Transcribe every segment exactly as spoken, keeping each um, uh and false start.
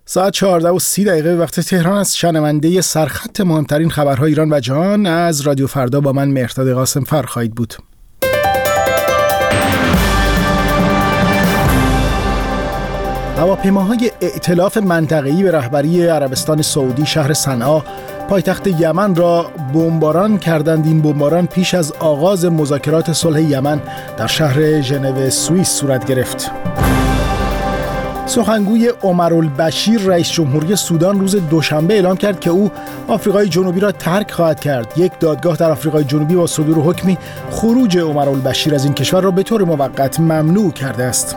ساعت چهارده و سی دقیقه به وقت تهران است. شنونده سرخط مهمترین خبرهای ایران و جهان از رادیو فردا با من مهرداد قاسم فر خواهید بود. هواپیماهای ائتلاف منطقه‌ای به رهبری عربستان سعودی شهر صنعا پایتخت یمن را بمباران کردند. این بمباران پیش از آغاز مذاکرات صلح یمن در شهر ژنو سوئیس صورت گرفت. سخنگوی عمرالبشیر رئیس جمهوری سودان روز دوشنبه اعلام کرد که او آفریقای جنوبی را ترک خواهد کرد. یک دادگاه در آفریقای جنوبی با صدور حکمی خروج عمرالبشیر از این کشور را به طور موقت ممنوع کرده است.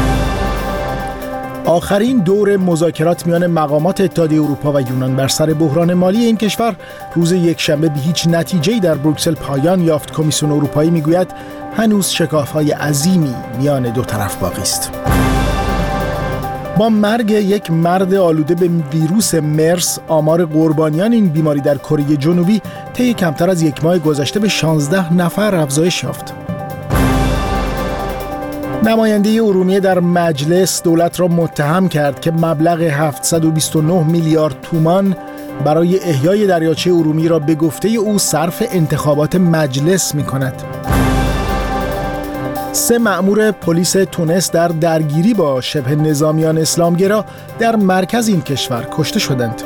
آخرین دور مذاکرات میان مقامات اتحادیه اروپا و یونان بر سر بحران مالی این کشور روز یکشنبه به هیچ نتیجه‌ای در بروکسل پایان یافت. کمیسیون اروپایی میگوید هنوز شکاف‌های عظیمی میان دو طرف باقی است. با مرگ یک مرد آلوده به ویروس مرس، آمار قربانیان این بیماری در کره جنوبی طی کمتر از یک ماه گذشته به شانزده نفر افزایش یافت. نماینده ارومیه در مجلس دولت را متهم کرد که مبلغ هفتصد و بیست و نه میلیارد تومان برای احیای دریاچه ارومیه را به گفته او صرف انتخابات مجلس می‌کند. سه مأمور پلیس تونس در درگیری با شبه نظامیان اسلامگرا در مرکز این کشور کشته شدند.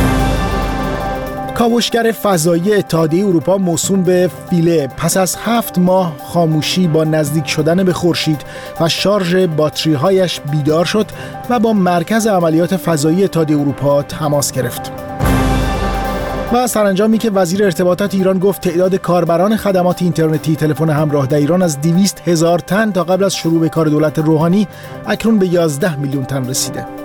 کاوشگر فضایی اتحادیه اروپا موسوم به فیله پس از هفت ماه خاموشی با نزدیک شدن به خورشید و شارژ باتری‌هایش بیدار شد و با مرکز عملیات فضایی اتحادیه اروپا تماس گرفت. و سرانجامی که وزیر ارتباطات ایران گفت تعداد کاربران خدمات اینترنتی تلفن همراه در ایران از دویست هزار تن تا قبل از شروع به کار دولت روحانی اکنون به یازده میلیون تن رسیده.